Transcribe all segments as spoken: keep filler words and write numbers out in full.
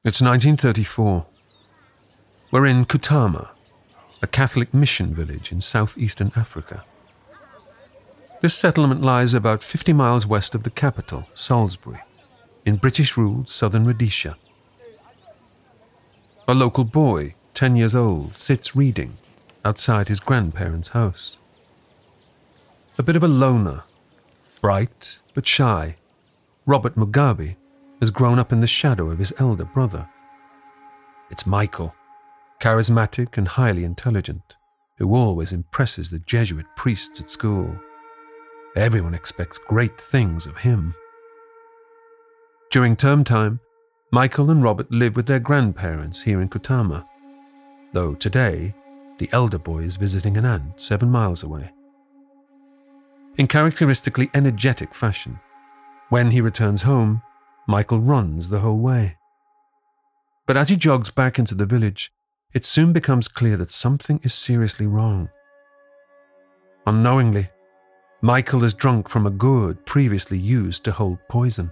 It's nineteen thirty-four. We're in Kutama, a Catholic mission village in southeastern Africa. This settlement lies about fifty miles west of the capital, Salisbury, in British-ruled southern Rhodesia. A local boy, ten years old, sits reading outside his grandparents' house. A bit of a loner, bright but shy, Robert Mugabe has grown up in the shadow of his elder brother. It's Michael, charismatic and highly intelligent, who always impresses the Jesuit priests at school. Everyone expects great things of him. During term time, Michael and Robert live with their grandparents here in Kutama, though today the elder boy is visiting an aunt seven miles away. In characteristically energetic fashion, when he returns home, Michael runs the whole way. But as he jogs back into the village, it soon becomes clear that something is seriously wrong. Unknowingly, Michael is drunk from a gourd previously used to hold poison.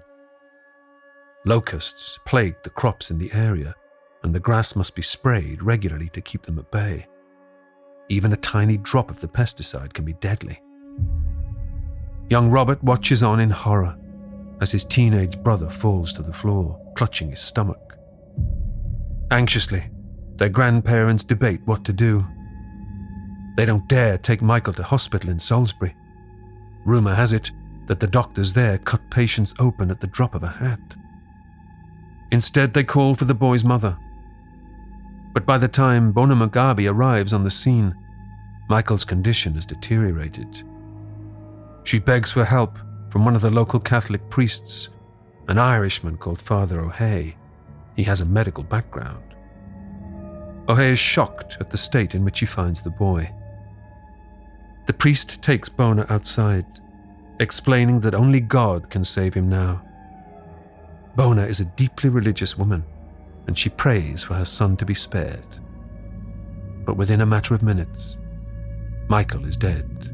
Locusts plague the crops in the area, and the grass must be sprayed regularly to keep them at bay. Even a tiny drop of the pesticide can be deadly. Young Robert watches on in horror as his teenage brother falls to the floor, clutching his stomach. Anxiously, their grandparents debate what to do. They don't dare take Michael to hospital in Salisbury. Rumour has it that the doctors there cut patients open at the drop of a hat. Instead, they call for the boy's mother. But by the time Bona Mugabe arrives on the scene, Michael's condition has deteriorated. She begs for help from one of the local Catholic priests, an Irishman called Father O'Hay. He has a medical background. O'Hay is shocked at the state in which he finds the boy. The priest takes Bona outside, explaining that only God can save him now. Bona is a deeply religious woman, and she prays for her son to be spared. But within a matter of minutes, Michael is dead.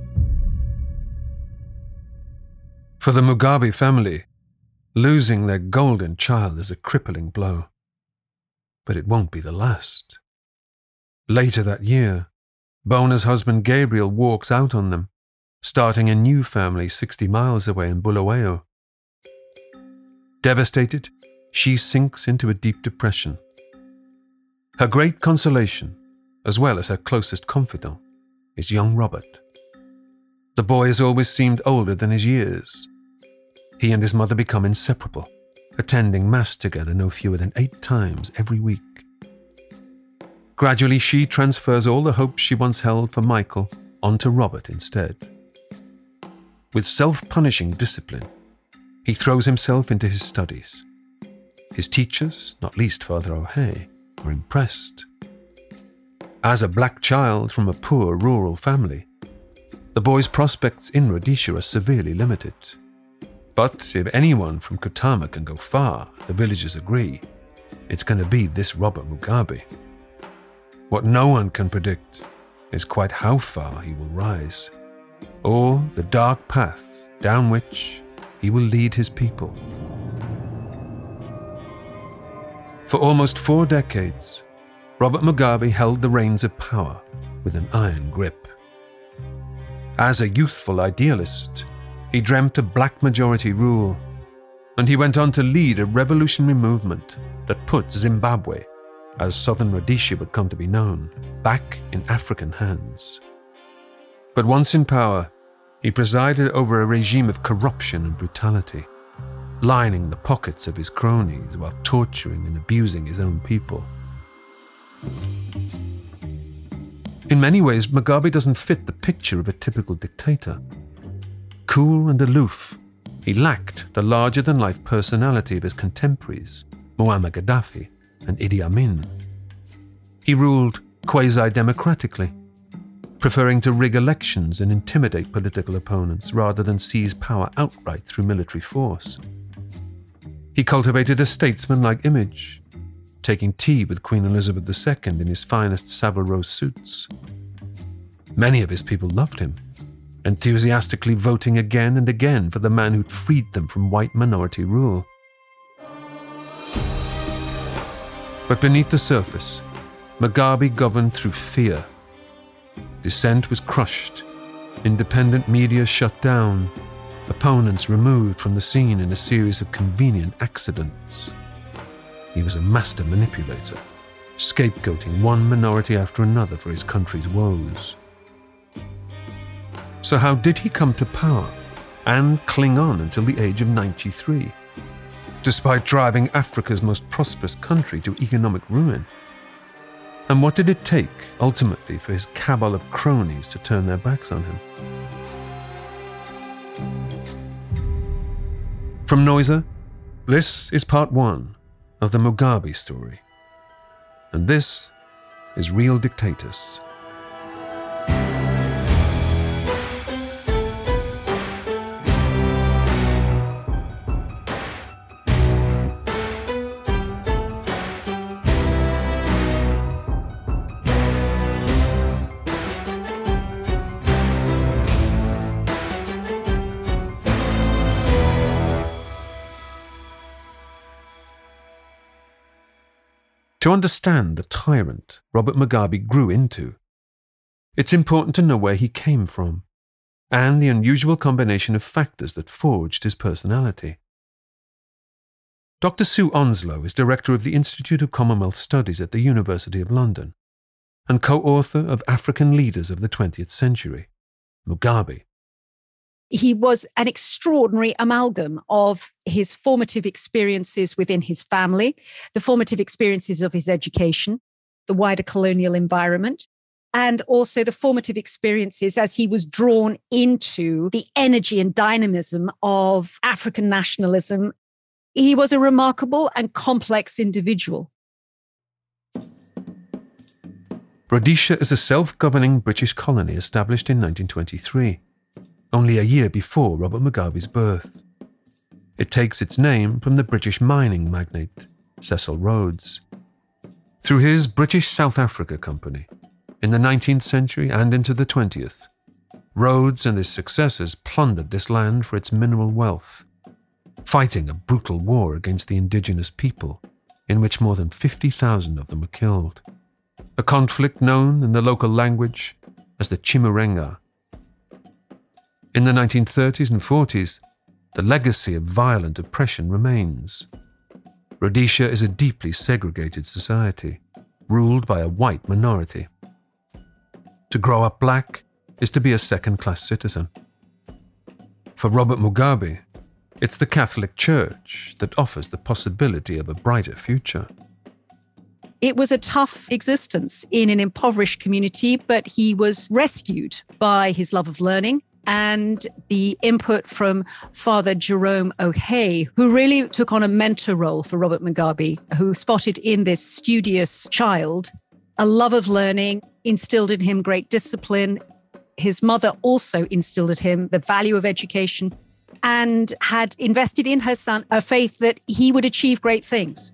For the Mugabe family, losing their golden child is a crippling blow. But it won't be the last. Later that year, Bona's husband Gabriel walks out on them, starting a new family sixty miles away in Bulawayo. Devastated, she sinks into a deep depression. Her great consolation, as well as her closest confidant, is young Robert. The boy has always seemed older than his years. He and his mother become inseparable, attending Mass together no fewer than eight times every week. Gradually, she transfers all the hopes she once held for Michael onto Robert instead. With self-punishing discipline, he throws himself into his studies. His teachers, not least Father O'Hay, are impressed. As a black child from a poor rural family, the boy's prospects in Rhodesia are severely limited. But if anyone from Kutama can go far, the villagers agree, it's going to be this Robert Mugabe. What no one can predict is quite how far he will rise, or the dark path down which he will lead his people. For almost four decades, Robert Mugabe held the reins of power with an iron grip. As a youthful idealist, he dreamt of black majority rule, and he went on to lead a revolutionary movement that put Zimbabwe, as southern Rhodesia would come to be known, back in African hands. But once in power, he presided over a regime of corruption and brutality, lining the pockets of his cronies while torturing and abusing his own people. In many ways, Mugabe doesn't fit the picture of a typical dictator. Cool and aloof, he lacked the larger-than-life personality of his contemporaries, Muammar Gaddafi and Idi Amin. He ruled quasi-democratically, preferring to rig elections and intimidate political opponents rather than seize power outright through military force. He cultivated a statesman-like image, taking tea with Queen Elizabeth the Second in his finest Savile Row suits. Many of his people loved him, enthusiastically voting again and again for the man who'd freed them from white minority rule. But beneath the surface, Mugabe governed through fear. Dissent was crushed, independent media shut down, opponents removed from the scene in a series of convenient accidents. He was a master manipulator, scapegoating one minority after another for his country's woes. So how did he come to power and cling on until the age of ninety-three, despite driving Africa's most prosperous country to economic ruin? And what did it take, ultimately, for his cabal of cronies to turn their backs on him? From Noiser, this is part one of the Mugabe story. And this is Real Dictators. To understand the tyrant Robert Mugabe grew into, it's important to know where he came from and the unusual combination of factors that forged his personality. Doctor Sue Onslow is director of the Institute of Commonwealth Studies at the University of London and co-author of African Leaders of the twentieth Century, Mugabe. He was an extraordinary amalgam of his formative experiences within his family, the formative experiences of his education, the wider colonial environment, and also the formative experiences as he was drawn into the energy and dynamism of African nationalism. He was a remarkable and complex individual. Rhodesia is a self-governing British colony established in nineteen twenty-three. Only a year before Robert Mugabe's birth. It takes its name from the British mining magnate, Cecil Rhodes. Through his British South Africa Company, in the nineteenth century and into the twentieth, Rhodes and his successors plundered this land for its mineral wealth, fighting a brutal war against the indigenous people, in which more than fifty thousand of them were killed. A conflict known in the local language as the Chimurenga. In the nineteen thirties and forties, the legacy of violent oppression remains. Rhodesia is a deeply segregated society, ruled by a white minority. To grow up black is to be a second-class citizen. For Robert Mugabe, it's the Catholic Church that offers the possibility of a brighter future. It was a tough existence in an impoverished community, but he was rescued by his love of learning and the input from Father Jerome O'Hay, who really took on a mentor role for Robert Mugabe, who spotted in this studious child a love of learning, instilled in him great discipline. His mother also instilled in him the value of education and had invested in her son a faith that he would achieve great things.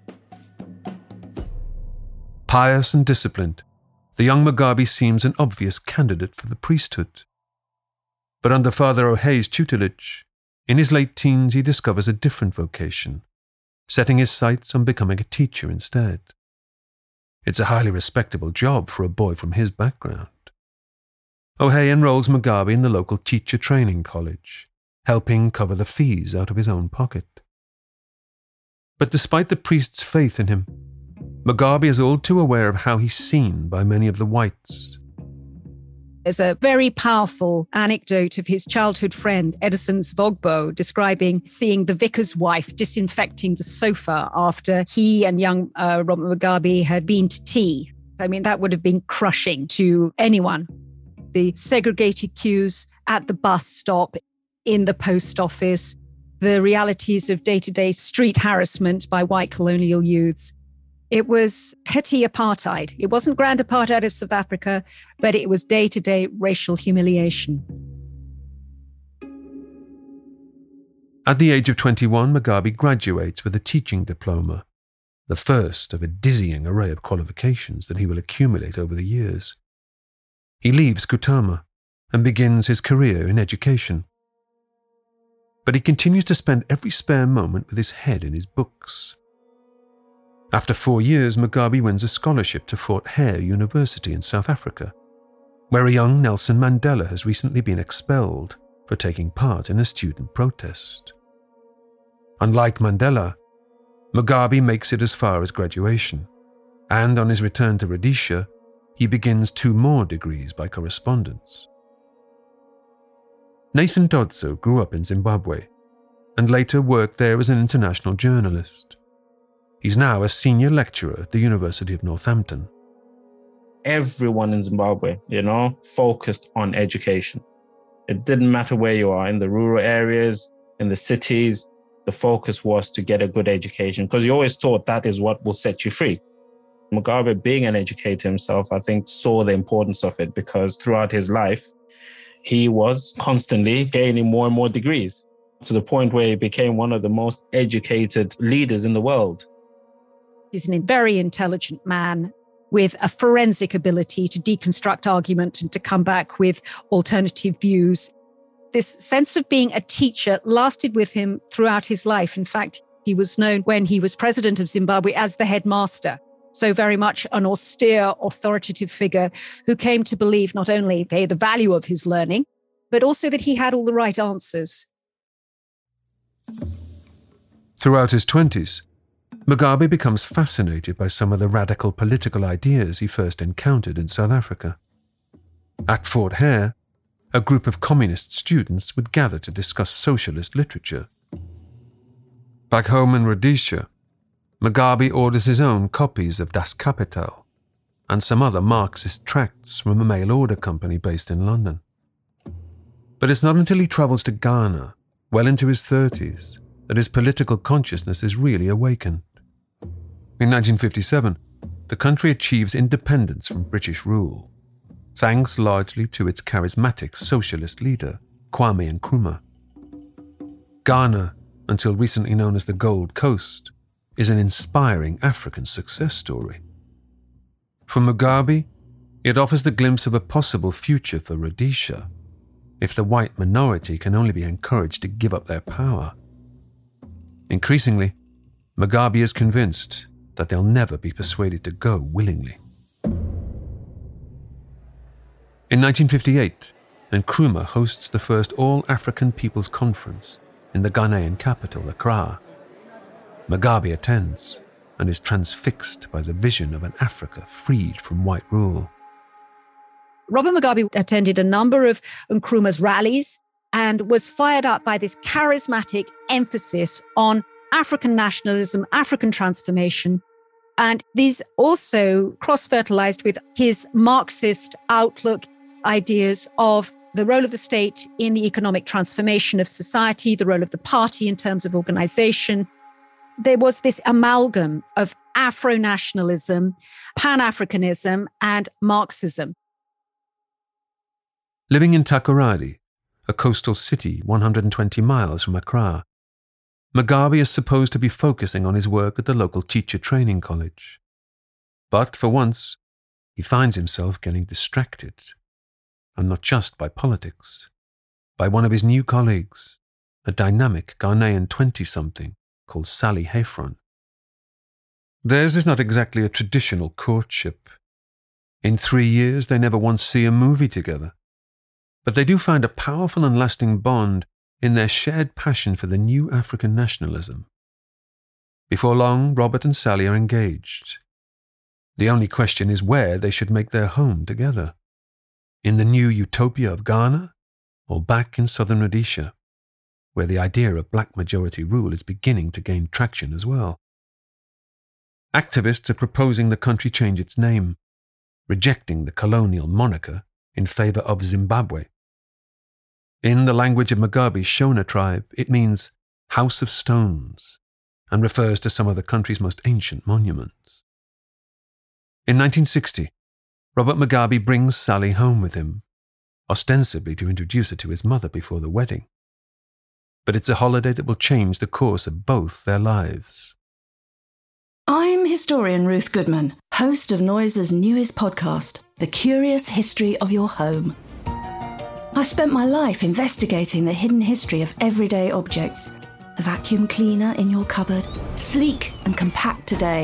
Pious and disciplined, the young Mugabe seems an obvious candidate for the priesthood. But under Father O'Hay's tutelage, in his late teens he discovers a different vocation, setting his sights on becoming a teacher instead. It's a highly respectable job for a boy from his background. O'Hay enrolls Mugabe in the local teacher training college, helping cover the fees out of his own pocket. But despite the priest's faith in him, Mugabe is all too aware of how he's seen by many of the whites. There's a very powerful anecdote of his childhood friend, Edison Zvogbo, describing seeing the vicar's wife disinfecting the sofa after he and young uh, Robert Mugabe had been to tea. I mean, that would have been crushing to anyone. The segregated queues at the bus stop, in the post office, the realities of day-to-day street harassment by white colonial youths. It was petty apartheid. It wasn't grand apartheid of South Africa, but it was day-to-day racial humiliation. At the age of twenty-one, Mugabe graduates with a teaching diploma, the first of a dizzying array of qualifications that he will accumulate over the years. He leaves Kutama and begins his career in education. But he continues to spend every spare moment with his head in his books. After four years, Mugabe wins a scholarship to Fort Hare University in South Africa, where a young Nelson Mandela has recently been expelled for taking part in a student protest. Unlike Mandela, Mugabe makes it as far as graduation, and on his return to Rhodesia, he begins two more degrees by correspondence. Nathan Dodzo grew up in Zimbabwe and later worked there as an international journalist. He's now a senior lecturer at the University of Northampton. Everyone in Zimbabwe, you know, focused on education. It didn't matter where you are, in the rural areas, in the cities, the focus was to get a good education because you always thought that is what will set you free. Mugabe, being an educator himself, I think saw the importance of it because throughout his life, he was constantly gaining more and more degrees to the point where he became one of the most educated leaders in the world. He's a very intelligent man with a forensic ability to deconstruct argument and to come back with alternative views. This sense of being a teacher lasted with him throughout his life. In fact, he was known when he was president of Zimbabwe as the headmaster. So very much an austere, authoritative figure who came to believe not only okay, the value of his learning, but also that he had all the right answers. Throughout his twenties, Mugabe becomes fascinated by some of the radical political ideas he first encountered in South Africa. At Fort Hare, a group of communist students would gather to discuss socialist literature. Back home in Rhodesia, Mugabe orders his own copies of Das Kapital and some other Marxist tracts from a mail-order company based in London. But it's not until he travels to Ghana, well into his thirties, that his political consciousness is really awakened. In nineteen fifty-seven, the country achieves independence from British rule, thanks largely to its charismatic socialist leader, Kwame Nkrumah. Ghana, until recently known as the Gold Coast, is an inspiring African success story. For Mugabe, it offers the glimpse of a possible future for Rhodesia, if the white minority can only be encouraged to give up their power. Increasingly, Mugabe is convinced that they'll never be persuaded to go willingly. In nineteen fifty-eight, Nkrumah hosts the first All-African People's Conference in the Ghanaian capital, Accra. Mugabe attends and is transfixed by the vision of an Africa freed from white rule. Robert Mugabe attended a number of Nkrumah's rallies and was fired up by this charismatic emphasis on African nationalism, African transformation. And these also cross-fertilized with his Marxist outlook, ideas of the role of the state in the economic transformation of society, the role of the party in terms of organization. There was this amalgam of Afro-nationalism, Pan-Africanism, and Marxism. Living in Takoradi, a coastal city one hundred twenty miles from Accra, Mugabe is supposed to be focusing on his work at the local teacher training college. But for once, he finds himself getting distracted, and not just by politics, by one of his new colleagues, a dynamic Ghanaian twenty-something called Sally Heffron. Theirs is not exactly a traditional courtship. In three years, they never once see a movie together. But they do find a powerful and lasting bond in their shared passion for the new African nationalism. Before long, Robert and Sally are engaged. The only question is where they should make their home together. In the new utopia of Ghana, or back in southern Rhodesia, where the idea of black majority rule is beginning to gain traction as well. Activists are proposing the country change its name, rejecting the colonial moniker in favor of Zimbabwe. In the language of Mugabe's Shona tribe, it means House of Stones and refers to some of the country's most ancient monuments. In nineteen sixty, Robert Mugabe brings Sally home with him, ostensibly to introduce her to his mother before the wedding. But it's a holiday that will change the course of both their lives. I'm historian Ruth Goodman, host of Noiser's newest podcast, The Curious History of Your Home. I've spent my life investigating the hidden history of everyday objects. The vacuum cleaner in your cupboard, sleek and compact today,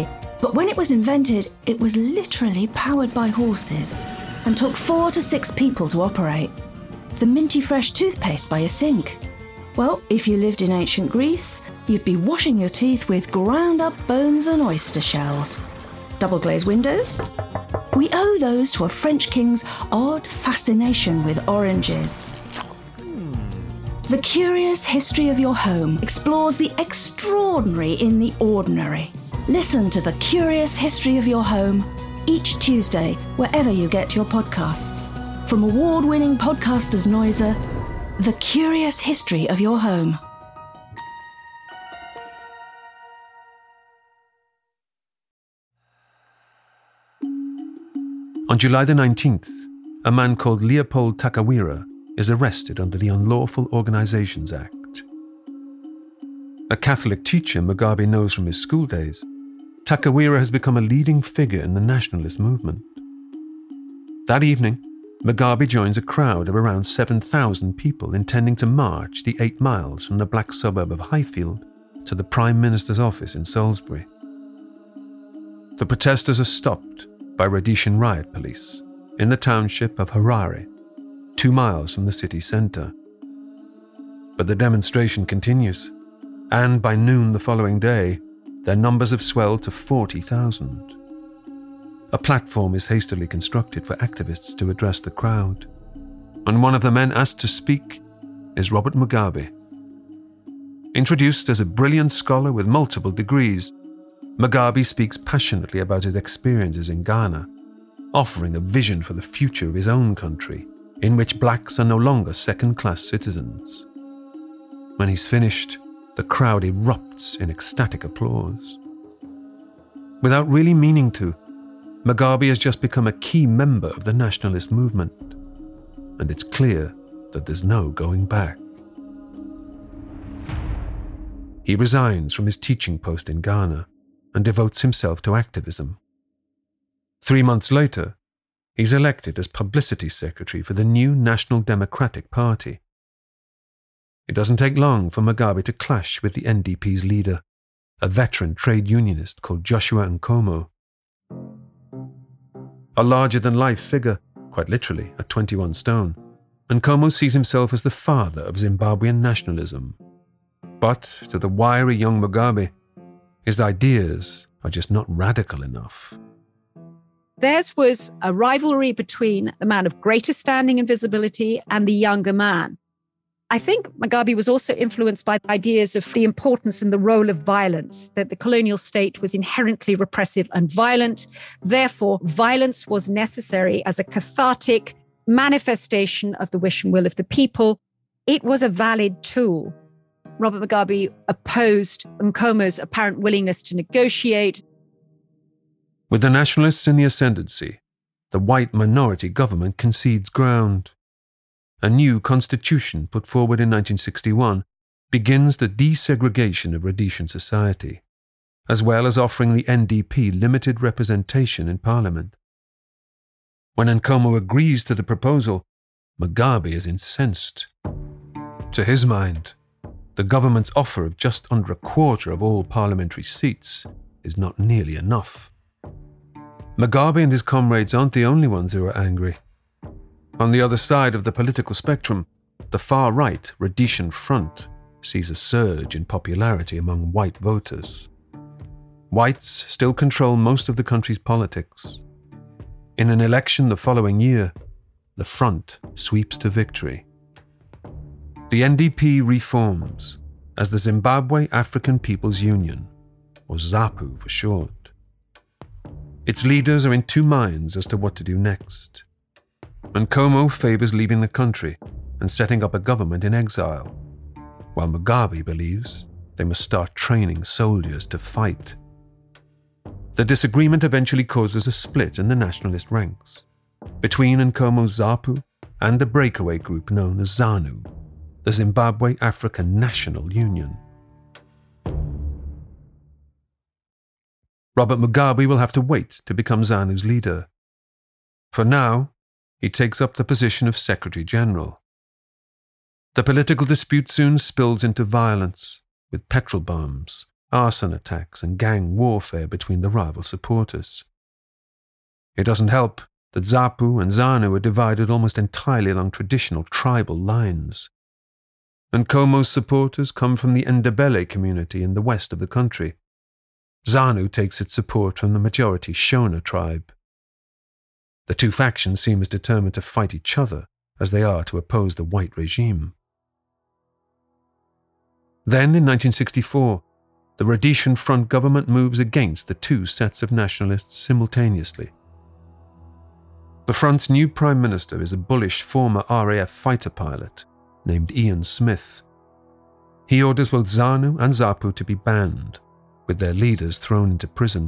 But when it was invented, it was literally powered by horses and took four to six people to operate. The minty fresh toothpaste by a sink. Well, if you lived in ancient Greece, you'd be washing your teeth with ground-up bones and oyster shells. Double-glazed windows? We owe those to a French king's odd fascination with oranges. The Curious History of Your Home explores the extraordinary in the ordinary. Listen to The Curious History of Your Home each Tuesday, wherever you get your podcasts. From award-winning podcasters Noiser, The Curious History of Your Home. On July the nineteenth, a man called Leopold Takawira is arrested under the Unlawful Organizations Act. A Catholic teacher Mugabe knows from his school days, Takawira has become a leading figure in the nationalist movement. That evening, Mugabe joins a crowd of around seven thousand people intending to march the eight miles from the black suburb of Highfield to the Prime Minister's office in Salisbury. The protesters are stopped by Rhodesian riot police in the township of Harare, two miles from the city centre. But the demonstration continues, and by noon the following day, their numbers have swelled to forty thousand. A platform is hastily constructed for activists to address the crowd, and one of the men asked to speak is Robert Mugabe. Introduced as a brilliant scholar with multiple degrees, Mugabe speaks passionately about his experiences in Ghana, offering a vision for the future of his own country, in which blacks are no longer second-class citizens. When he's finished, the crowd erupts in ecstatic applause. Without really meaning to, Mugabe has just become a key member of the nationalist movement, and it's clear that there's no going back. He resigns from his teaching post in Ghana and devotes himself to activism. Three months later, he's elected as publicity secretary for the new National Democratic Party. It doesn't take long for Mugabe to clash with the N D P's leader, a veteran trade unionist called Joshua Nkomo. A larger-than-life figure, quite literally at twenty-one stone, Nkomo sees himself as the father of Zimbabwean nationalism. But to the wiry young Mugabe, his ideas are just not radical enough. Theirs was a rivalry between the man of greater standing and visibility and the younger man. I think Mugabe was also influenced by ideas of the importance and the role of violence, that the colonial state was inherently repressive and violent. Therefore, violence was necessary as a cathartic manifestation of the wish and will of the people. It was a valid tool. Robert Mugabe opposed Nkomo's apparent willingness to negotiate. With the nationalists in the ascendancy, the white minority government concedes ground. A new constitution put forward in nineteen sixty-one begins the desegregation of Rhodesian society, as well as offering the N D P limited representation in parliament. When Nkomo agrees to the proposal, Mugabe is incensed. To his mind, the government's offer of just under a quarter of all parliamentary seats is not nearly enough. Mugabe and his comrades aren't the only ones who are angry. On the other side of the political spectrum, the far-right Rhodesian Front sees a surge in popularity among white voters. Whites still control most of the country's politics. In an election the following year, the Front sweeps to victory. The N D P reforms as the Zimbabwe African People's Union, or ZAPU for short. Its leaders are in two minds as to what to do next. Nkomo favours leaving the country and setting up a government in exile, while Mugabe believes they must start training soldiers to fight. The disagreement eventually causes a split in the nationalist ranks, between Nkomo's ZAPU and a breakaway group known as ZANU, the Zimbabwe African National Union. Robert Mugabe will have to wait to become ZANU's leader. For now, he takes up the position of Secretary General. The political dispute soon spills into violence, with petrol bombs, arson attacks and gang warfare between the rival supporters. It doesn't help that Zapu and Zanu are divided almost entirely along traditional tribal lines. Nkomo's supporters come from the Ndebele community in the west of the country. Zanu takes its support from the majority Shona tribe. The two factions seem as determined to fight each other as they are to oppose the white regime. Then, in nineteen sixty-four, the Rhodesian Front government moves against the two sets of nationalists simultaneously. The Front's new prime minister is a bullish former R A F fighter pilot named Ian Smith. He orders both Zanu and Zapu to be banned, with their leaders thrown into prison.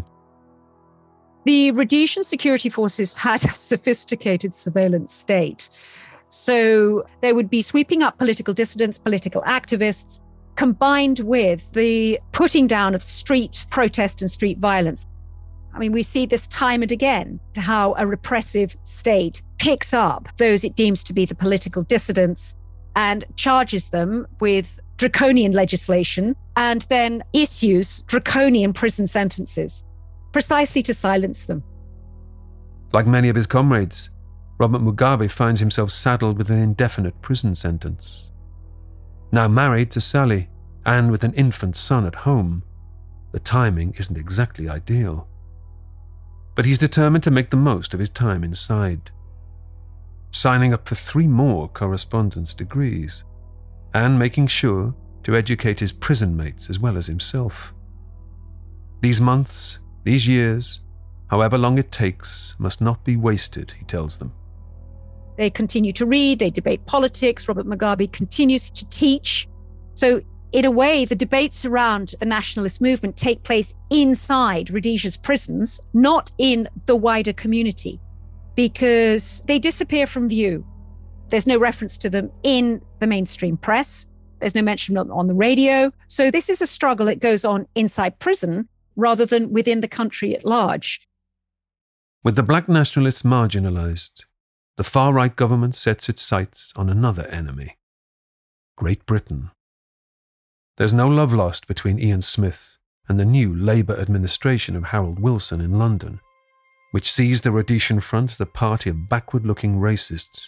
The Rhodesian security forces had a sophisticated surveillance state. So they would be sweeping up political dissidents, political activists, combined with the putting down of street protest and street violence. I mean, we see this time and again, how a repressive state picks up those it deems to be the political dissidents and charges them with draconian legislation and then issues draconian prison sentences, precisely to silence them. Like many of his comrades, Robert Mugabe finds himself saddled with an indefinite prison sentence. Now married to Sally, and with an infant son at home, the timing isn't exactly ideal. But he's determined to make the most of his time inside, signing up for three more correspondence degrees, and making sure to educate his prison mates as well as himself. These months, these years, however long it takes, must not be wasted, he tells them. They continue to read, they debate politics, Robert Mugabe continues to teach. So in a way, the debates around the nationalist movement take place inside Rhodesia's prisons, not in the wider community, because they disappear from view. There's no reference to them in the mainstream press. There's no mention on the radio. So this is a struggle that goes on inside prison rather than within the country at large. With the black nationalists marginalized, the far-right government sets its sights on another enemy, Great Britain. There's no love lost between Ian Smith and the new Labour administration of Harold Wilson in London, which sees the Rhodesian Front as the party of backward-looking racists.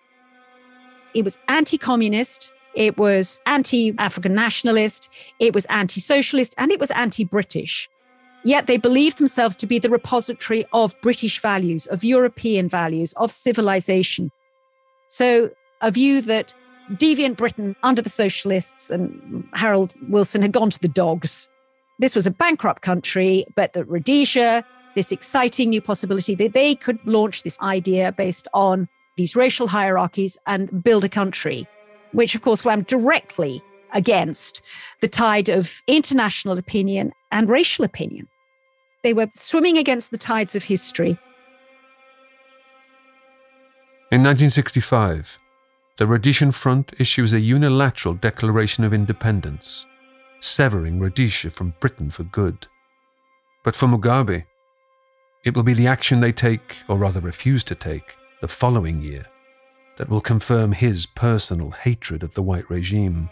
It was anti-communist, it was anti-African nationalist, it was anti-socialist, and it was anti-British. Yet they believed themselves to be the repository of British values, of European values, of civilization. So a view that deviant Britain under the socialists and Harold Wilson had gone to the dogs. This was a bankrupt country, but that Rhodesia, this exciting new possibility that they could launch this idea based on these racial hierarchies and build a country, which of course ran directly against the tide of international opinion and racial opinion. They were swimming against the tides of history. In nineteen sixty-five, the Rhodesian Front issues a unilateral declaration of independence, severing Rhodesia from Britain for good. But for Mugabe, it will be the action they take, or rather refuse to take, the following year, that will confirm his personal hatred of the white regime.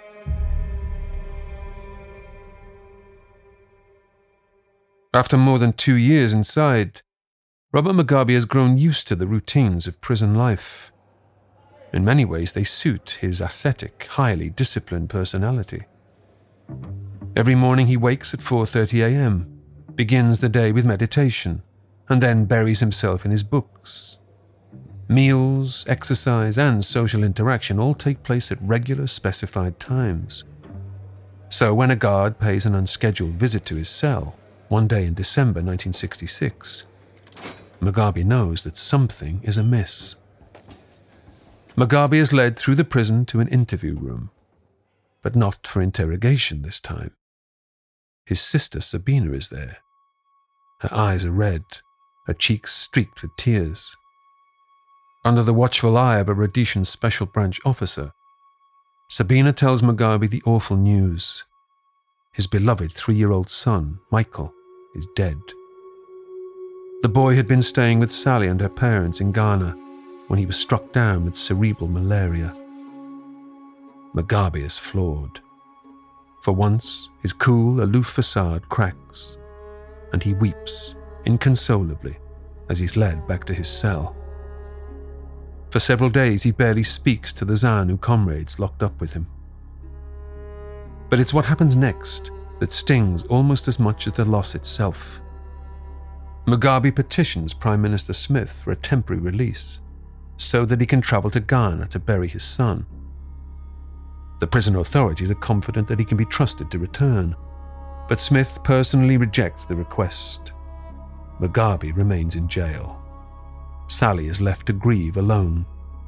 After more than two years inside, Robert Mugabe has grown used to the routines of prison life. In many ways, they suit his ascetic, highly disciplined personality. Every morning he wakes at four thirty a.m., begins the day with meditation, and then buries himself in his books. Meals, exercise, and social interaction all take place at regular specified times. So when a guard pays an unscheduled visit to his cell, one day in December nineteen sixty-six, Mugabe knows that something is amiss. Mugabe is led through the prison to an interview room, but not for interrogation this time. His sister Sabina is there. Her eyes are red, her cheeks streaked with tears. Under the watchful eye of a Rhodesian special branch officer, Sabina tells Mugabe the awful news. His beloved three-year-old son, Michael, is dead. The boy had been staying with Sally and her parents in Ghana when he was struck down with cerebral malaria. Mugabe is floored. For once, his cool, aloof facade cracks, and he weeps inconsolably as he's led back to his cell. For several days, he barely speaks to the ZANU comrades locked up with him. But it's what happens next that stings almost as much as the loss itself. Mugabe petitions Prime Minister Smith for a temporary release so that he can travel to Ghana to bury his son. The prison authorities are confident that he can be trusted to return, but Smith personally rejects the request. Mugabe remains in jail. Sally is left to grieve alone.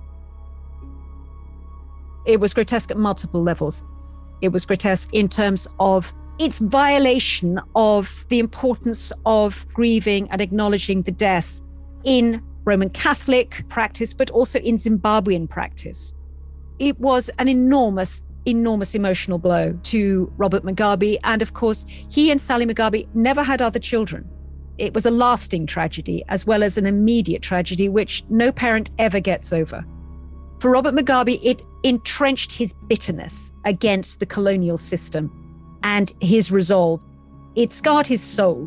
It was grotesque at multiple levels. It was grotesque in terms of its violation of the importance of grieving and acknowledging the death in Roman Catholic practice, but also in Zimbabwean practice. It was an enormous, enormous emotional blow to Robert Mugabe. And of course, he and Sally Mugabe never had other children. It was a lasting tragedy as well as an immediate tragedy, which no parent ever gets over. For Robert Mugabe, it entrenched his bitterness against the colonial system and his resolve. It scarred his soul.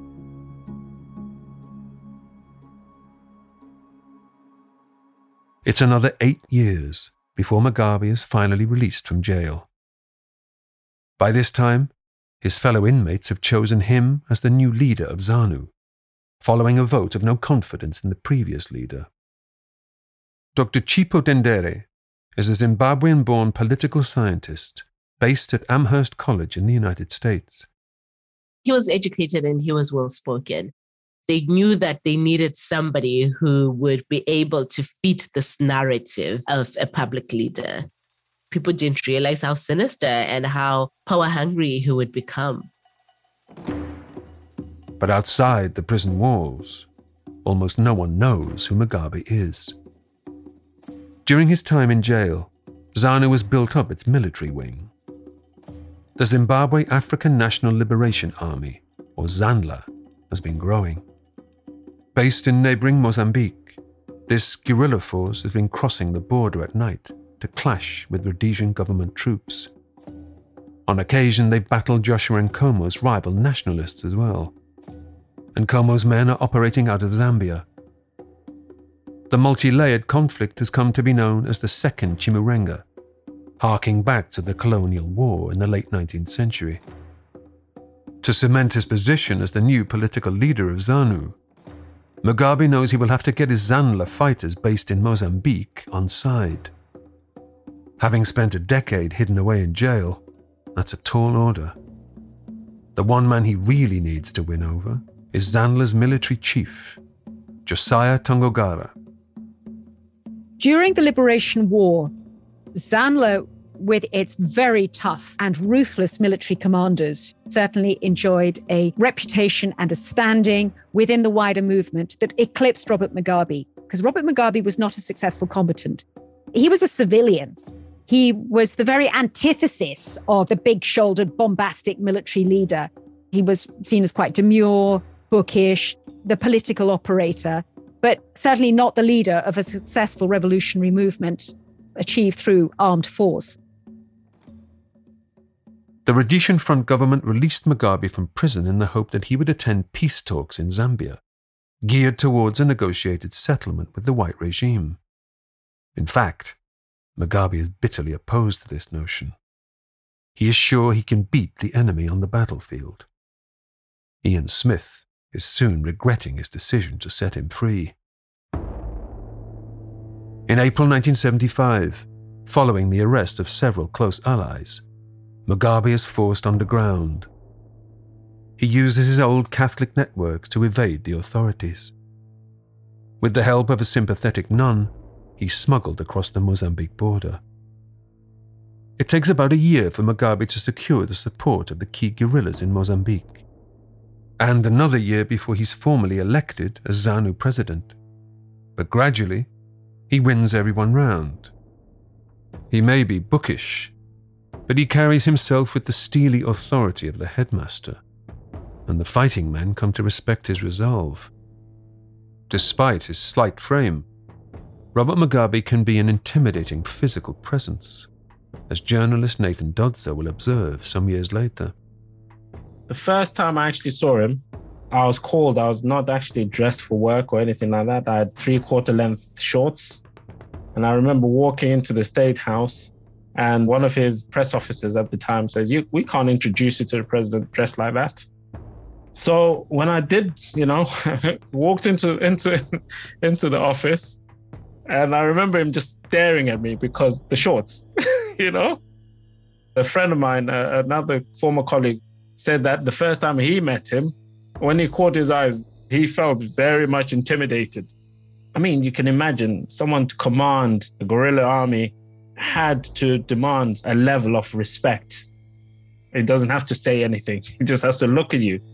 It's another eight years before Mugabe is finally released from jail. By this time, his fellow inmates have chosen him as the new leader of ZANU, following a vote of no confidence in the previous leader. Doctor Chippo Dendere is a Zimbabwean-born political scientist based at Amherst College in the United States. He was educated and he was well-spoken. They knew that they needed somebody who would be able to fit this narrative of a public leader. People didn't realize how sinister and how power-hungry he would become. But outside the prison walls, almost no one knows who Mugabe is. During his time in jail, ZANU has built up its military wing. The Zimbabwe African National Liberation Army, or ZANLA, has been growing. Based in neighboring Mozambique, this guerrilla force has been crossing the border at night to clash with Rhodesian government troops. On occasion, they've battled Joshua Nkomo's rival nationalists as well. Nkomo's men are operating out of Zambia. The multi-layered conflict has come to be known as the Second Chimurenga, harking back to the colonial war in the late nineteenth century. To cement his position as the new political leader of ZANU, Mugabe knows he will have to get his ZANLA fighters based in Mozambique on side. Having spent a decade hidden away in jail, that's a tall order. The one man he really needs to win over is ZANLA's military chief, Josiah Tongogara. During the Liberation War, ZANLA, with its very tough and ruthless military commanders, certainly enjoyed a reputation and a standing within the wider movement that eclipsed Robert Mugabe, because Robert Mugabe was not a successful combatant. He was a civilian. He was the very antithesis of the big-shouldered, bombastic military leader. He was seen as quite demure, bookish, the political operator, but certainly not the leader of a successful revolutionary movement achieved through armed force. The Rhodesian Front government released Mugabe from prison in the hope that he would attend peace talks in Zambia, geared towards a negotiated settlement with the white regime. In fact, Mugabe is bitterly opposed to this notion. He is sure he can beat the enemy on the battlefield. Ian Smith is soon regretting his decision to set him free. In April nineteen seventy-five, following the arrest of several close allies, Mugabe is forced underground. He uses his old Catholic networks to evade the authorities. With the help of a sympathetic nun, he's smuggled across the Mozambique border. It takes about a year for Mugabe to secure the support of the key guerrillas in Mozambique, and another year before he's formally elected as ZANU president. But gradually, he wins everyone round. He may be bookish, but he carries himself with the steely authority of the headmaster, and the fighting men come to respect his resolve. Despite his slight frame, Robert Mugabe can be an intimidating physical presence. as journalist Nathan Dodser will observe some years later. The first time I actually saw him, I was cold. I was not actually dressed for work or anything like that. I had three-quarter length shorts. And I remember walking into the State House, and one of his press officers at the time says, you, we can't introduce you to the president dressed like that. So when I did, you know, walked into, into, into the office, and I remember him just staring at me because the shorts, you know. A friend of mine, uh, another former colleague, said that the first time he met him, when he caught his eyes, he felt very much intimidated. I mean, you can imagine someone to command a guerrilla army had to demand a level of respect. He doesn't have to say anything. He just has to look at you.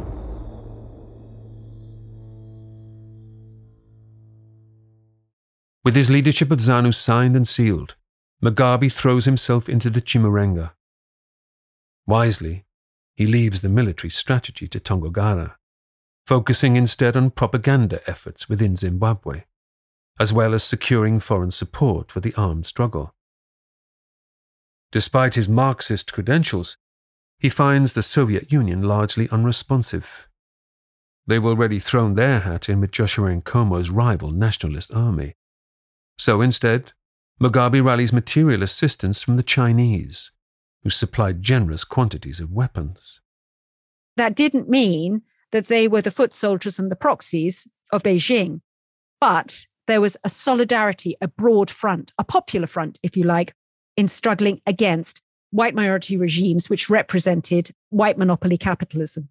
With his leadership of ZANU signed and sealed, Mugabe throws himself into the Chimurenga. Wisely, he leaves the military strategy to Tongogara, focusing instead on propaganda efforts within Zimbabwe, as well as securing foreign support for the armed struggle. Despite his Marxist credentials, he finds the Soviet Union largely unresponsive. They've already thrown their hat in with Joshua Nkomo's rival nationalist army. So instead, Mugabe rallies material assistance from the Chinese, who supplied generous quantities of weapons. That didn't mean that they were the foot soldiers and the proxies of Beijing, but there was a solidarity, a broad front, a popular front, if you like, in struggling against white minority regimes which represented white monopoly capitalism.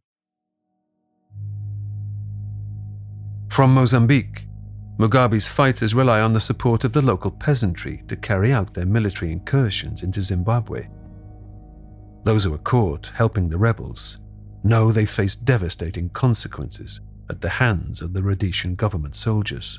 From Mozambique, Mugabe's fighters rely on the support of the local peasantry to carry out their military incursions into Zimbabwe. Those who are caught helping the rebels know they face devastating consequences at the hands of the Rhodesian government soldiers.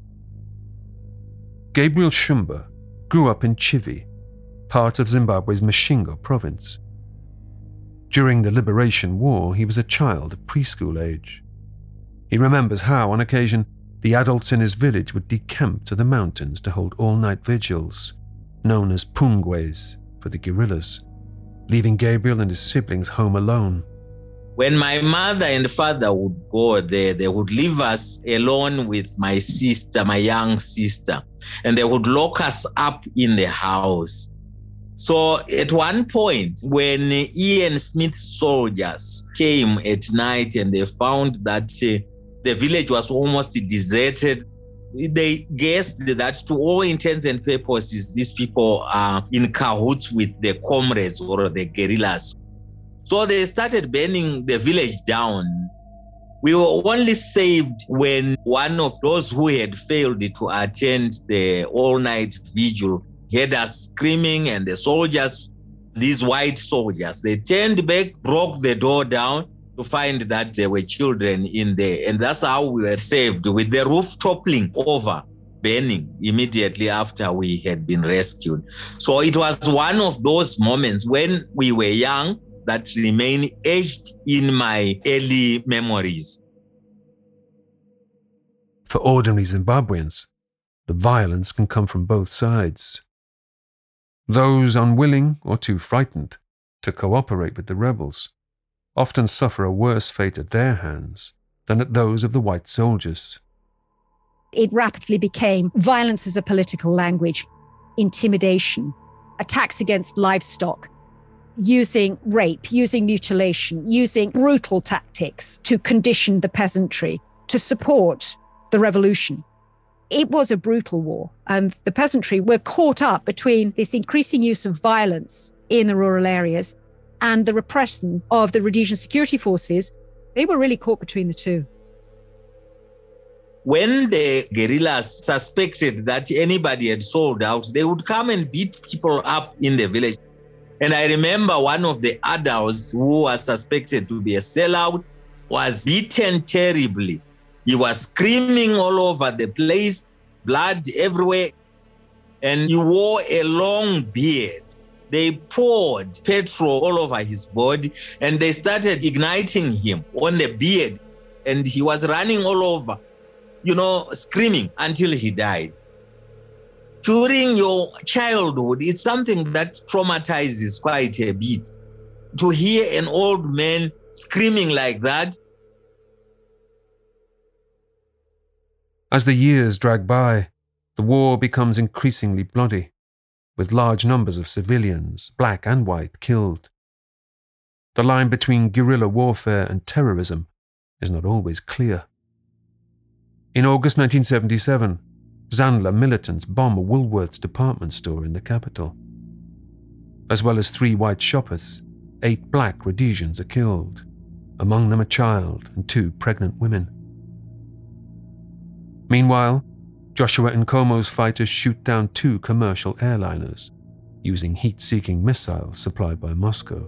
Gabriel Shumba grew up in Chivi, part of Zimbabwe's Mashingo province. During the Liberation War, he was a child of preschool age. He remembers how, on occasion, the adults in his village would decamp to the mountains to hold all-night vigils, known as pungwes for the guerrillas, leaving Gabriel and his siblings home alone. When my mother and father would go there, they would leave us alone with my sister, my young sister, and they would lock us up in the house. So at one point, when Ian Smith's soldiers came at night and they found that uh, the village was almost deserted, they guessed that to all intents and purposes, these people are in cahoots with the comrades or the guerrillas. So they started burning the village down. We were only saved when one of those who had failed to attend the all-night vigil heard us screaming, and the soldiers, these white soldiers, they turned back, broke the door down to find that there were children in there. And that's how we were saved, with the roof toppling over, burning immediately after we had been rescued. So it was one of those moments when we were young that remain etched in my early memories. For ordinary Zimbabweans, the violence can come from both sides. Those unwilling or too frightened to cooperate with the rebels often suffer a worse fate at their hands than at those of the white soldiers. It rapidly became violence as a political language, intimidation, attacks against livestock, using rape, using mutilation, using brutal tactics to condition the peasantry to support the revolution. It was a brutal war, and the peasantry were caught up between this increasing use of violence in the rural areas and the repression of the Rhodesian security forces. They were really caught between the two. When the guerrillas suspected that anybody had sold out, they would come and beat people up in the village. And I remember one of the adults who was suspected to be a sellout was beaten terribly. He was screaming all over the place, blood everywhere, and he wore a long beard. They poured petrol all over his body, and they started igniting him on the beard, and he was running all over, you know, screaming until he died. during your childhood, it's something that traumatizes quite a bit. To hear an old man screaming like that. As the years drag by, the war becomes increasingly bloody, with large numbers of civilians, black and white, killed. The line between guerrilla warfare and terrorism is not always clear. In August nineteen seventy-seven, Zandler militants bomb a Woolworths department store in the capital. As well as three white shoppers, eight black Rhodesians are killed, among them a child and two pregnant women. Meanwhile, Joshua Nkomo's fighters shoot down two commercial airliners using heat-seeking missiles supplied by Moscow.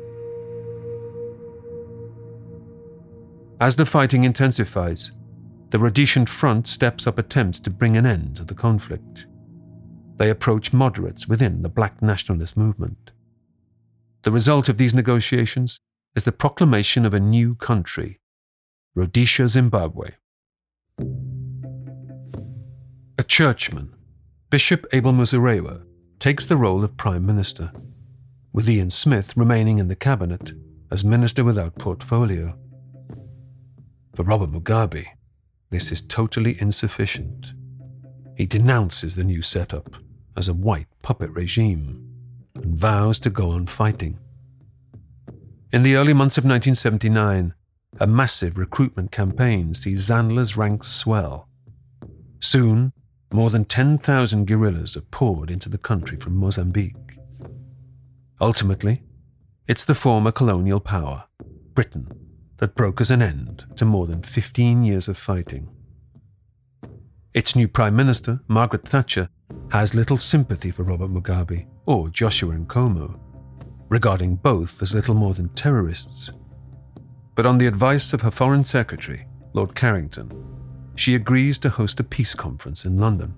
As the fighting intensifies, the Rhodesian front steps up attempts to bring an end to the conflict. They approach moderates within the black nationalist movement. The result of these negotiations is the proclamation of a new country, Rhodesia, Zimbabwe. A churchman, Bishop Abel Muzorewa, takes the role of Prime Minister, with Ian Smith remaining in the cabinet as Minister without portfolio. For Robert Mugabe, this is totally insufficient. He denounces the new setup as a white puppet regime and vows to go on fighting. In the early months of nineteen seventy-nine, a massive recruitment campaign sees Zandler's ranks swell. Soon, more than ten thousand guerrillas are poured into the country from Mozambique. Ultimately, it's the former colonial power, Britain, that brokers an end to more than fifteen years of fighting. Its new Prime Minister, Margaret Thatcher, has little sympathy for Robert Mugabe or Joshua Nkomo, regarding both as little more than terrorists. But on the advice of her Foreign Secretary, Lord Carrington, she agrees to host a peace conference in London.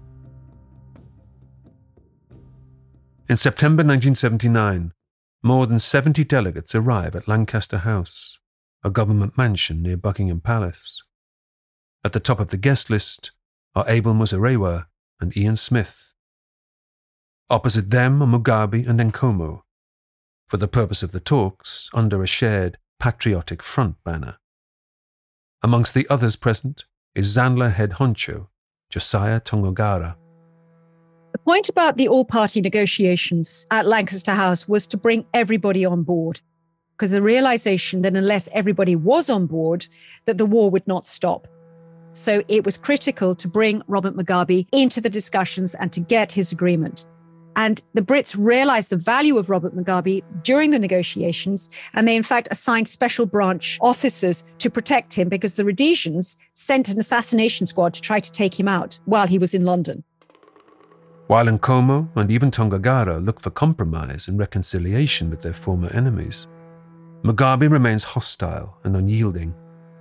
In September nineteen seventy-nine, more than seventy delegates arrive at Lancaster House, a government mansion near Buckingham Palace. At the top of the guest list are Abel Muzorewa and Ian Smith. Opposite them are Mugabe and Nkomo, for the purpose of the talks under a shared Patriotic Front banner. Amongst the others present is Zandler head honcho, Josiah Tongogara. The point about the all-party negotiations at Lancaster House was to bring everybody on board, because the realization that unless everybody was on board, that the war would not stop. So it was critical to bring Robert Mugabe into the discussions and to get his agreement. And the Brits realized the value of Robert Mugabe during the negotiations, and they in fact assigned special branch officers to protect him because the Rhodesians sent an assassination squad to try to take him out while he was in London. While Nkomo and even Tongogara look for compromise and reconciliation with their former enemies, Mugabe remains hostile and unyielding.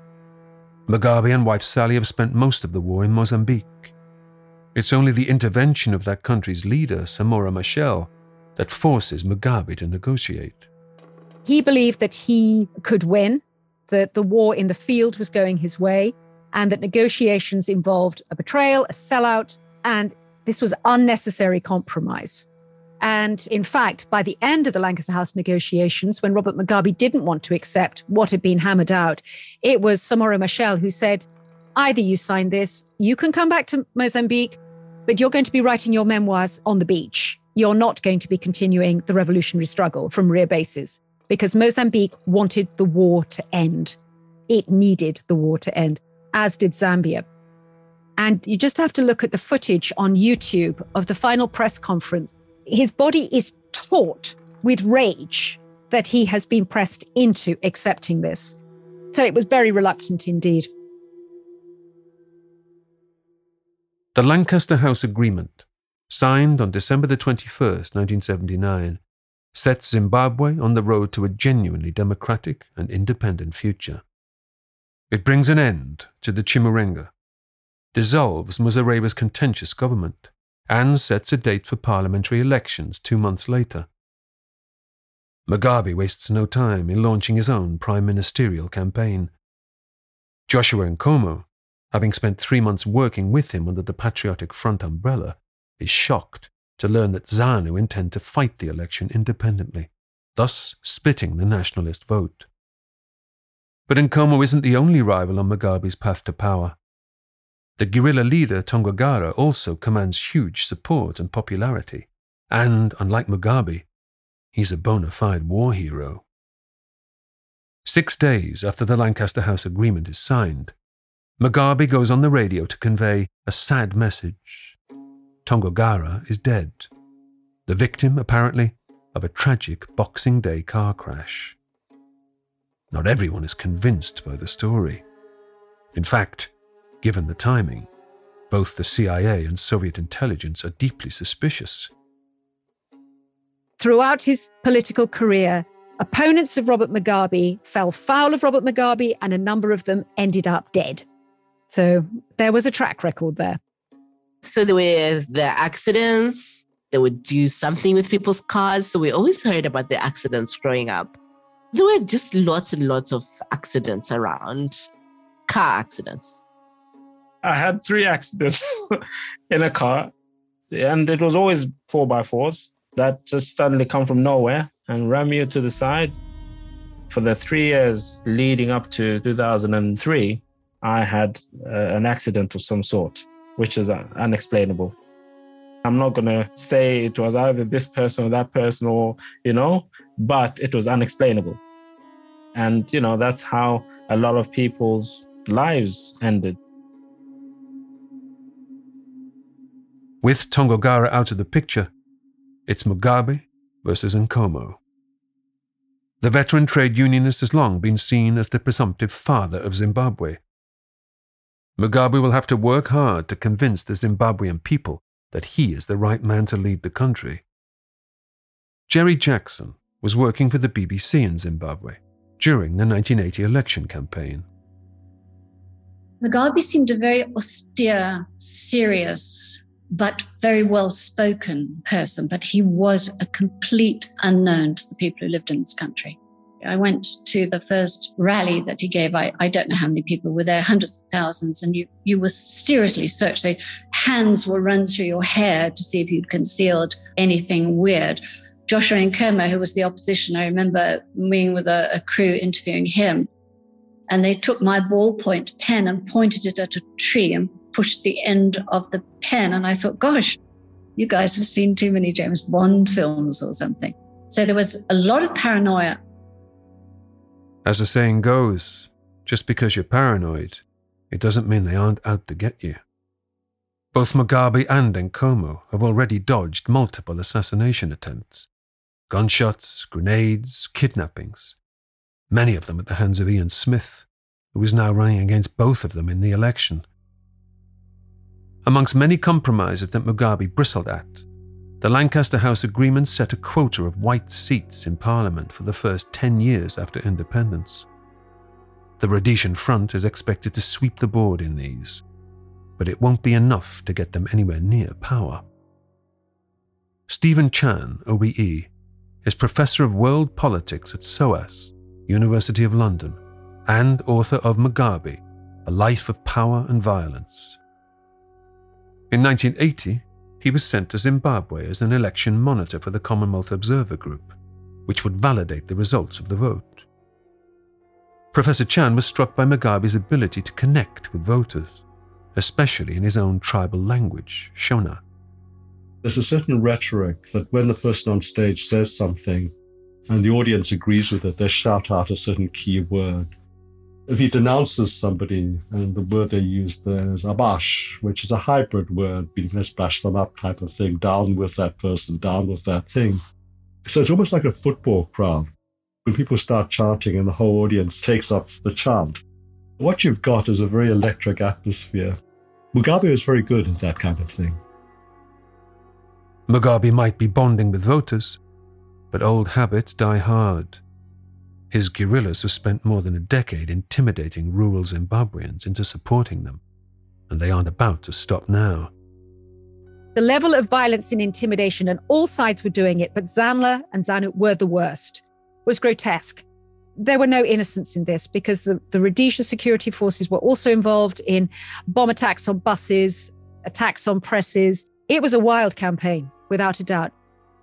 Mugabe and wife Sally have spent most of the war in Mozambique. It's only the intervention of that country's leader, Samora Machel, that forces Mugabe to negotiate. He believed that he could win, that the war in the field was going his way, and that negotiations involved a betrayal, a sellout, and this was unnecessary compromise. And in fact, by the end of the Lancaster House negotiations, when Robert Mugabe didn't want to accept what had been hammered out, it was Samora Machel who said, either you sign this, you can come back to Mozambique, but you're going to be writing your memoirs on the beach. You're not going to be continuing the revolutionary struggle from rear bases, because Mozambique wanted the war to end. It needed the war to end, as did Zambia. And you just have to look at the footage on YouTube of the final press conference. His body is taut with rage that he has been pressed into accepting this. So it was very reluctant indeed. The Lancaster House Agreement, signed on December the twenty-first, nineteen seventy-nine, sets Zimbabwe on the road to a genuinely democratic and independent future. It brings an end to the Chimurenga, dissolves Muzorewa's contentious government, and sets a date for parliamentary elections two months later. Mugabe wastes no time in launching his own prime ministerial campaign. Joshua Nkomo, having spent three months working with him under the Patriotic Front umbrella, is shocked to learn that ZANU intend to fight the election independently, thus splitting the nationalist vote. But Nkomo isn't the only rival on Mugabe's path to power. The guerrilla leader Tongogara also commands huge support and popularity, and, unlike Mugabe, he's a bona fide war hero. Six days after the Lancaster House Agreement is signed, Mugabe goes on the radio to convey a sad message. Tongogara is dead, the victim, apparently, of a tragic Boxing Day car crash. Not everyone is convinced by the story. In fact, given the timing, both the C I A and Soviet intelligence are deeply suspicious. Throughout his political career, opponents of Robert Mugabe fell foul of Robert Mugabe, and a number of them ended up dead. So there was a track record there. So there was the accidents. They would do something with people's cars. So we always heard about the accidents growing up. There were just lots and lots of accidents around, car accidents. I had three accidents in a car, and it was always four by fours that just suddenly come from nowhere and ram you to the side. For the three years leading up to two thousand three, I had uh, an accident of some sort, which is uh, unexplainable. I'm not going to say it was either this person or that person or, you know, but it was unexplainable. And, you know, that's how a lot of people's lives ended. With Tongogara out of the picture, it's Mugabe versus Nkomo. The veteran trade unionist has long been seen as the presumptive father of Zimbabwe. Mugabe will have to work hard to convince the Zimbabwean people that he is the right man to lead the country. Jerry Jackson was working for the B B C in Zimbabwe during the nineteen eighty election campaign. Mugabe seemed a very austere, serious, but very well-spoken person, but he was a complete unknown to the people who lived in this country. I went to the first rally that he gave. I, I don't know how many people were there, hundreds of thousands, and you, you were seriously searched. So hands will run through your hair to see if you'd concealed anything weird. Joshua Nkomo, who was the opposition, I remember meeting with a, a crew interviewing him, and they took my ballpoint pen and pointed it at a tree and pushed the end of the pen. And I thought, gosh, you guys have seen too many James Bond films or something. So there was a lot of paranoia. As the saying goes, just because you're paranoid, it doesn't mean they aren't out to get you. Both Mugabe and Nkomo have already dodged multiple assassination attempts. Gunshots, grenades, kidnappings. Many of them at the hands of Ian Smith, who is now running against both of them in the election. Amongst many compromises that Mugabe bristled at, the Lancaster House Agreement set a quota of white seats in Parliament for the first ten years after independence. The Rhodesian Front is expected to sweep the board in these, but it won't be enough to get them anywhere near power. Stephen Chan, O B E, is Professor of World Politics at SOAS, University of London, and author of Mugabe, A Life of Power and Violence. In nineteen eighty, he was sent to Zimbabwe as an election monitor for the Commonwealth Observer Group, which would validate the results of the vote. Professor Chan was struck by Mugabe's ability to connect with voters, especially in his own tribal language, Shona. There's a certain rhetoric that when the person on stage says something and the audience agrees with it, they shout out a certain key word. If he denounces somebody, and the word they use there is abash, which is a hybrid word, meaning let's bash them up type of thing, down with that person, down with that thing. So it's almost like a football crowd. When people start chanting and the whole audience takes up the chant, what you've got is a very electric atmosphere. Mugabe is very good at that kind of thing. Mugabe might be bonding with voters, but old habits die hard. His guerrillas have spent more than a decade intimidating rural Zimbabweans into supporting them, and they aren't about to stop now. The level of violence and intimidation, and all sides were doing it, but Zanla and ZANU were the worst, was grotesque. There were no innocents in this because the, the Rhodesian security forces were also involved in bomb attacks on buses, attacks on presses, It was a wild campaign, without a doubt.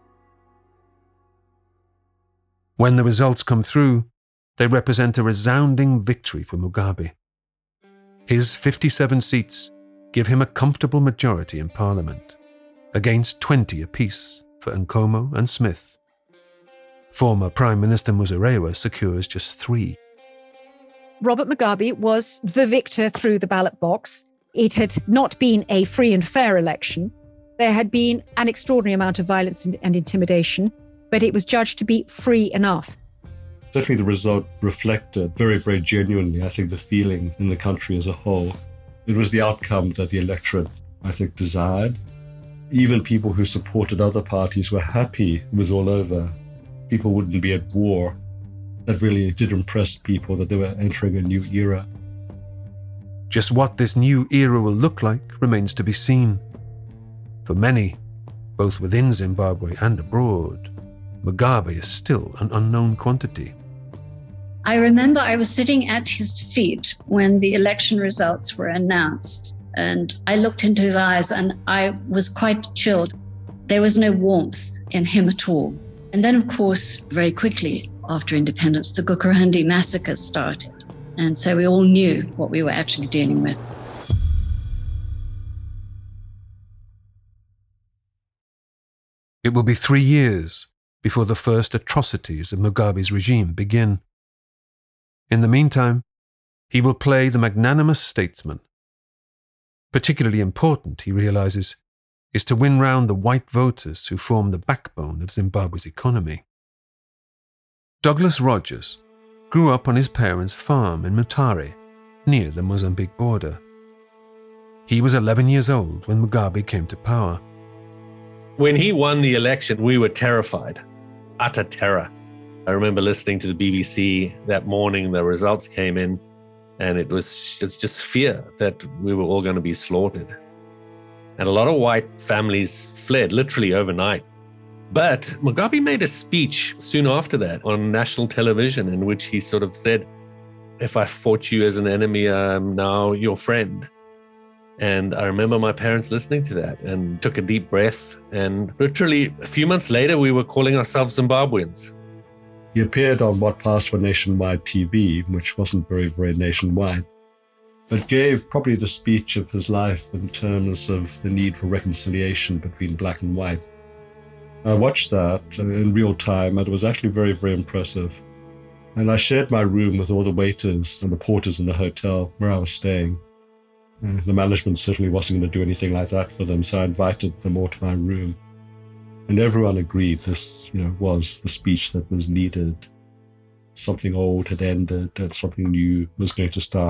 When the results come through, they represent a resounding victory for Mugabe. His fifty-seven seats give him a comfortable majority in Parliament, against twenty apiece for Nkomo and Smith. Former Prime Minister Muzorewa secures just three. Robert Mugabe was the victor through the ballot box. It had not been a free and fair election. There had been an extraordinary amount of violence and, and intimidation, but it was judged to be free enough. Certainly the result reflected very, very genuinely, I think, the feeling in the country as a whole. It was the outcome that the electorate, I think, desired. Even people who supported other parties were happy it was all over. People wouldn't be at war. That really did impress people, that they were entering a new era. Just what this new era will look like remains to be seen. For many, both within Zimbabwe and abroad, Mugabe is still an unknown quantity. I remember I was sitting at his feet when the election results were announced, and I looked into his eyes and I was quite chilled. There was no warmth in him at all. And then, of course, very quickly after independence, the Gukurahundi massacre started. And so we all knew what we were actually dealing with. It will be three years before the first atrocities of Mugabe's regime begin. In the meantime, he will play the magnanimous statesman. Particularly important, he realizes, is to win round the white voters who form the backbone of Zimbabwe's economy. Douglas Rogers grew up on his parents' farm in Mutare, near the Mozambique border. He was eleven years old when Mugabe came to power. When he won the election, we were terrified, utter terror. I remember listening to the B B C that morning, the results came in, and it was it's just fear that we were all going to be slaughtered. And a lot of white families fled literally overnight. But Mugabe made a speech soon after that on national television in which he sort of said, if I fought you as an enemy, I'm now your friend. And I remember my parents listening to that and took a deep breath. And literally a few months later, we were calling ourselves Zimbabweans. He appeared on what passed for nationwide T V, which wasn't very, very nationwide, but gave probably the speech of his life in terms of the need for reconciliation between black and white. I watched that in real time, and it was actually very, very impressive. And I shared my room with all the waiters and the porters in the hotel where I was staying. The management certainly wasn't going to do anything like that for them, so I invited them all to my room. And everyone agreed this, you know, was the speech that was needed. Something old had ended and something new was going to start.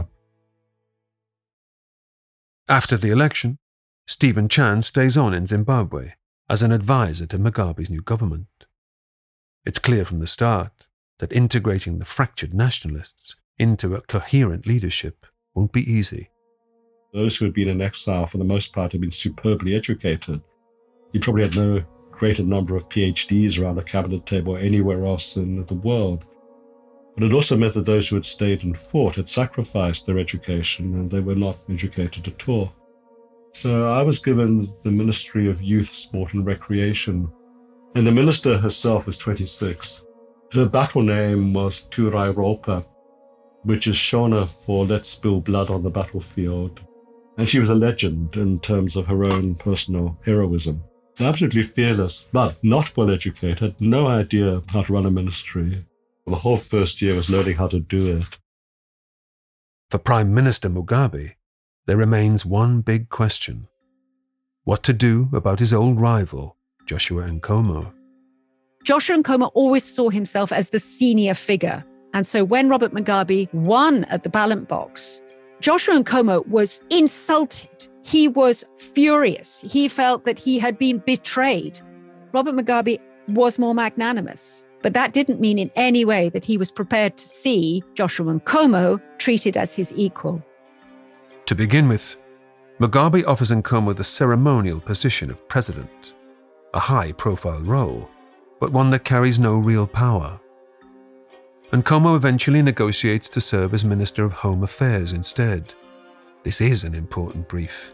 After the election, Stephen Chan stays on in Zimbabwe as an advisor to Mugabe's new government. It's clear from the start that integrating the fractured nationalists into a coherent leadership won't be easy. Those who had been in exile, for the most part, had been superbly educated. He probably had no greater number of P H Ds around a cabinet table anywhere else in the world. But it also meant that those who had stayed and fought had sacrificed their education, and they were not educated at all. So I was given the Ministry of Youth, Sport and Recreation. And the minister herself was twenty-six. Her battle name was Turairopa, which is Shona for Let's Spill Blood on the Battlefield. And she was a legend in terms of her own personal heroism. Absolutely fearless, but not well educated, no idea how to run a ministry. The whole first year was learning how to do it. For Prime Minister Mugabe, there remains one big question: what to do about his old rival, Joshua Nkomo. Joshua Nkomo always saw himself as the senior figure. And so when Robert Mugabe won at the ballot box, Joshua Nkomo was insulted. He was furious. He felt that he had been betrayed. Robert Mugabe was more magnanimous, but that didn't mean in any way that he was prepared to see Joshua Nkomo treated as his equal. To begin with, Mugabe offers Nkomo the ceremonial position of president, a high-profile role, but one that carries no real power. Nkomo eventually negotiates to serve as Minister of Home Affairs instead. This is an important brief,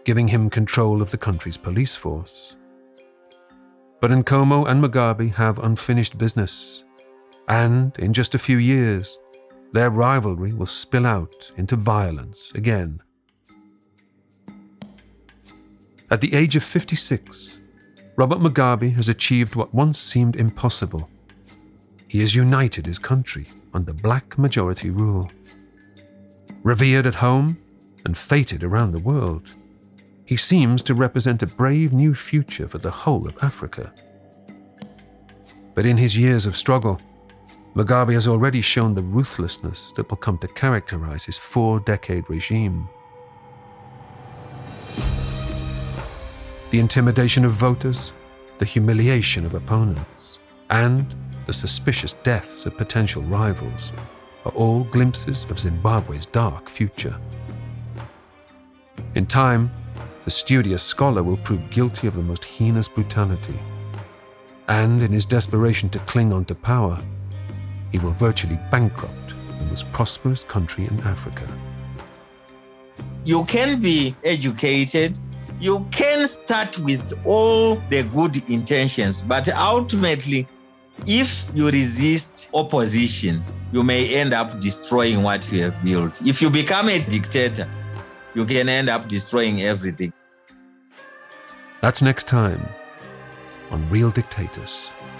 giving him control of the country's police force. But Nkomo and Mugabe have unfinished business, and in just a few years, their rivalry will spill out into violence again. At the age of fifty-six, Robert Mugabe has achieved what once seemed impossible. He has united his country under black majority rule. Revered at home and feted around the world, he seems to represent a brave new future for the whole of Africa. But in his years of struggle, Mugabe has already shown the ruthlessness that will come to characterize his four-decade regime. The intimidation of voters, the humiliation of opponents, and the suspicious deaths of potential rivals are all glimpses of Zimbabwe's dark future. In time, the studious scholar will prove guilty of the most heinous brutality, and in his desperation to cling on to power, he will virtually bankrupt the most prosperous country in Africa. You can be educated, you can start with all the good intentions, but ultimately, if you resist opposition, you may end up destroying what you have built. If you become a dictator, you can end up destroying everything. That's next time on Real Dictators.